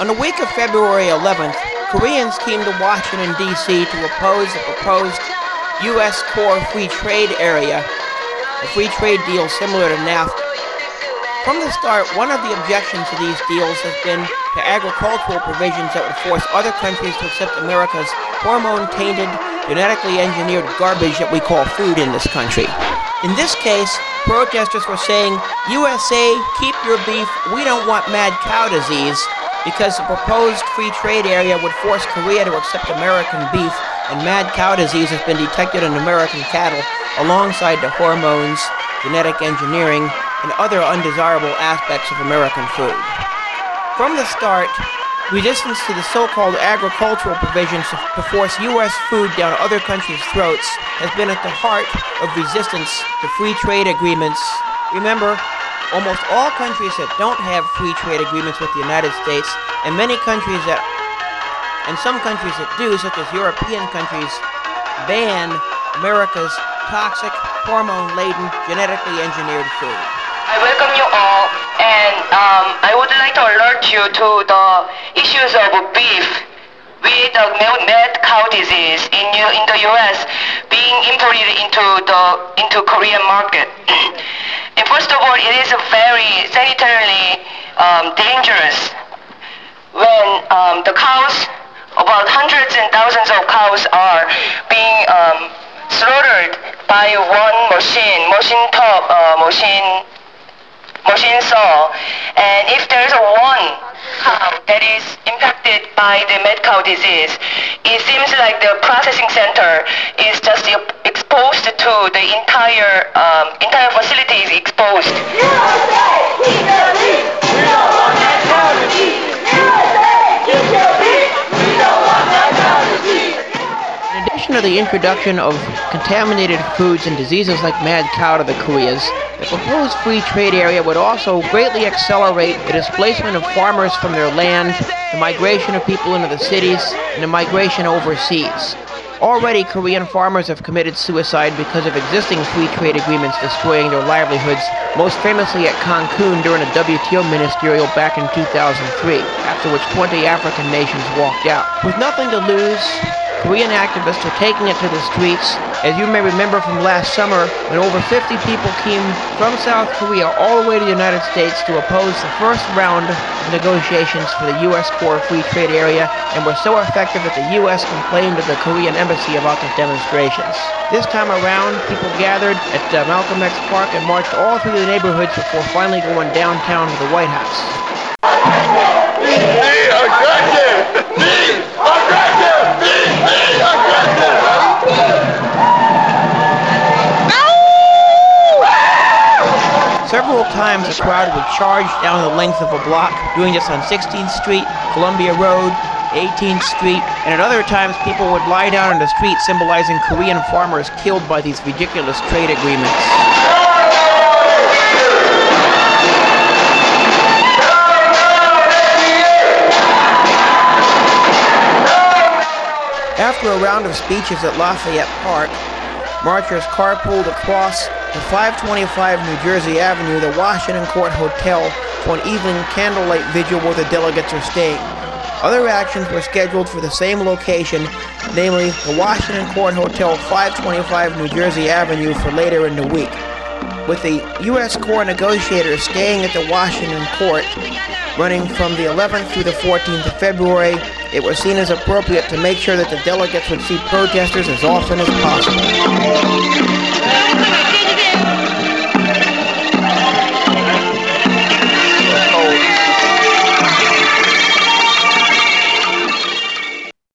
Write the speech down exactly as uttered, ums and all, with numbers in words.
On the week of February eleventh, Koreans came to Washington, D C to oppose the proposed U S Core Free Trade Area, a free trade deal similar to NAFTA. From the start, one of the objections to these deals has been to agricultural provisions that would force other countries to accept America's hormone-tainted, genetically engineered garbage that we call food in this country. In this case, protesters were saying, U S A, keep your beef, we don't want mad cow disease, because the proposed free trade area would force Korea to accept American beef, and mad cow disease has been detected in American cattle alongside the hormones, genetic engineering, and other undesirable aspects of American food. From the start, resistance to the so-called agricultural provisions to force U S food down other countries' throats has been at the heart of resistance to free trade agreements. Remember, almost all countries that don't have free trade agreements with the United States, and many countries that, and some countries that do, such as European countries, ban America's toxic, hormone-laden, genetically engineered food. I welcome you all, and um, I would like to alert you to the issues of beef with the mad cow disease in, in the U S being imported into the into Korean market. And first of all, it is a very sanitarily um, dangerous when um, the cows, about hundreds and thousands of cows, are being um, slaughtered by one machine, machine top, uh, machine. machine saw, and if there is a one cow that is impacted by the mad cow disease, it seems like the processing center is just exposed to the entire um, entire facility is exposed. U S A, keep your beef. We don't want that cow disease. U S A, keep your beef. We don't want that cow disease. In addition to the introduction of contaminated foods and diseases like mad cow to the Koreas, the proposed free trade area would also greatly accelerate the displacement of farmers from their land, the migration of people into the cities, and the migration overseas. Already, Korean farmers have committed suicide because of existing free trade agreements destroying their livelihoods, most famously at Cancun during a W T O ministerial back in two thousand three, after which twenty African nations walked out. With nothing to lose, Korean activists are taking it to the streets, as you may remember from last summer when over fifty people came from South Korea all the way to the United States to oppose the first round of negotiations for the U S Core Free Trade Area, and were so effective that the U S complained to the Korean embassy about the demonstrations. This time around, people gathered at uh, Malcolm X Park and marched all through the neighborhoods before finally going downtown to the White House. Be aggressive! Be aggressive! Be, be aggressive! Several times the crowd would charge down the length of a block, doing this on sixteenth Street, Columbia Road, eighteenth Street, and at other times people would lie down on the street symbolizing Korean farmers killed by these ridiculous trade agreements. After a round of speeches at Lafayette Park, marchers carpooled across the five twenty-five New Jersey Avenue, the Washington Court Hotel, for an evening candlelight vigil where the delegates are staying. Other actions were scheduled for the same location, namely the Washington Court Hotel, five twenty-five New Jersey Avenue, for later in the week. With the U S Core negotiators staying at the Washington Court, running from the eleventh through the fourteenth of February, it was seen as appropriate to make sure that the delegates would see protesters as often as possible.